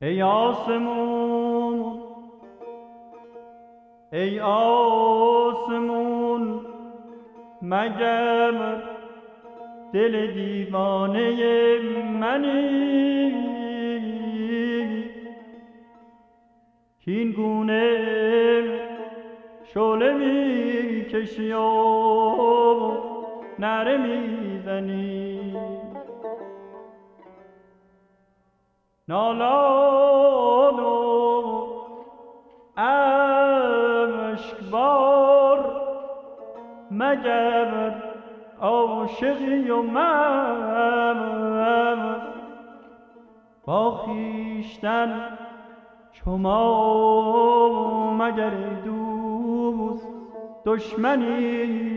ای آسمون ای آسمون مگر دل دیوانه منی این گونه شعله می کشی و نعره می زنی نالان و اشکبار مگر عاشقی و من با خویشتن چو ما مگر دوست دشمنی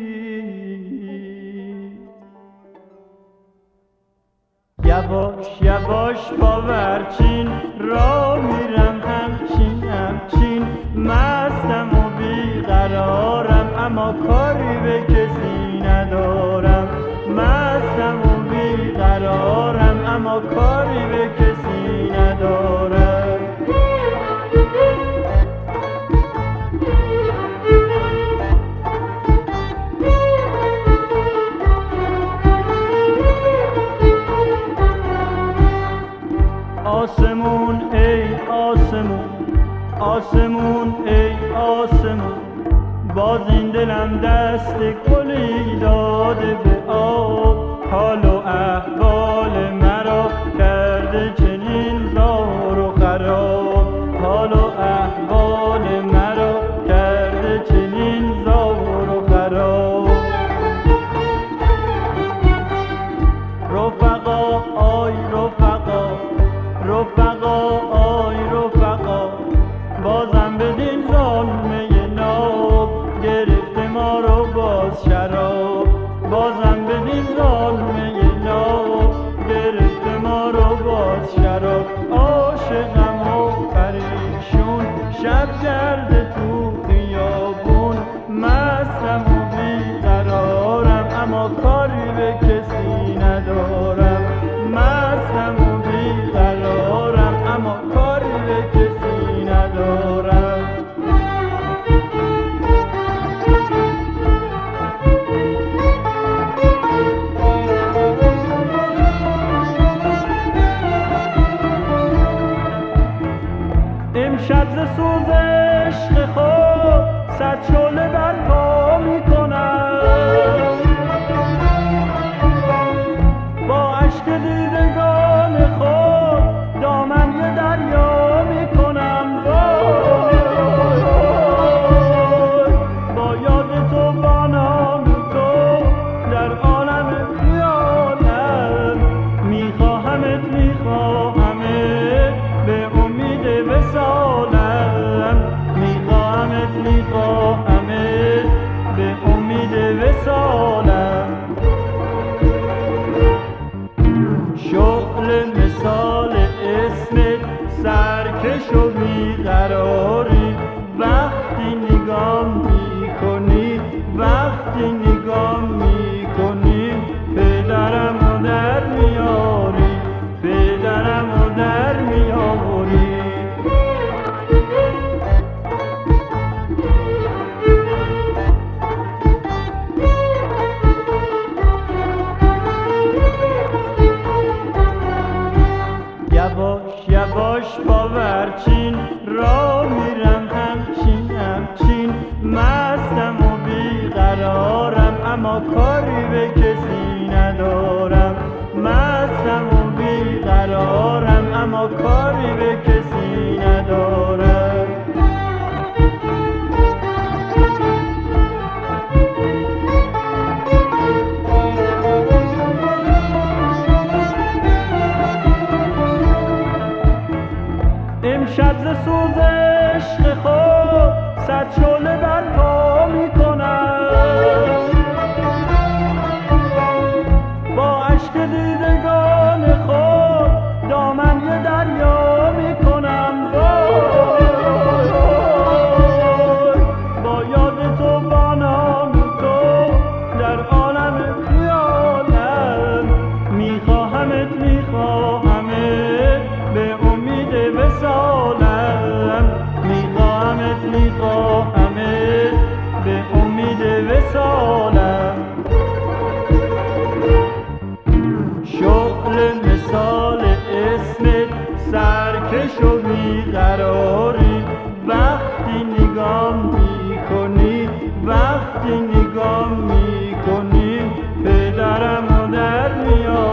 یواش یواش باورچین را میرم همچین مستم و بیقرارم اما کاری به کسی ندارم مستم و بیقرارم اما کاری به کسی ندارم آسمون ای آسمون آسمون ای آسمون باز این دلم دست گلی داده به آب حال و احوال مرا کرده چنین زار و خراب حال و احوال مرا کرده چنین زار و خراب رفقا آی رفقا رفقا آی رفقا بازم بدین ظلمه ناب گرفته ما رو باز شراب بازم بدین ظلمه ناب گرفته ما رو باز شراب عاشقم و پریشون شب کرده تو خیابون مستم و بیقرارم اما کاری به کسی ندارم مستم و بیقرارم اما کاری به کسی ندارم امشب ز سوز عشق خود صد شعله برپا میکنم با اشک دیدگان خود دامن به دریا میکنم با یاد تو با نام تو در عالم خیالم میخواهمت میخواهمت به امید وصالم میخواهمت امید وصالم، میخواهمت میخواهمت به امید وصالم. شغل مثال اسمت سرکش و بیقراری، وقتی نگاه میکنی وقتی نگاه میکنی پدرم در میاری.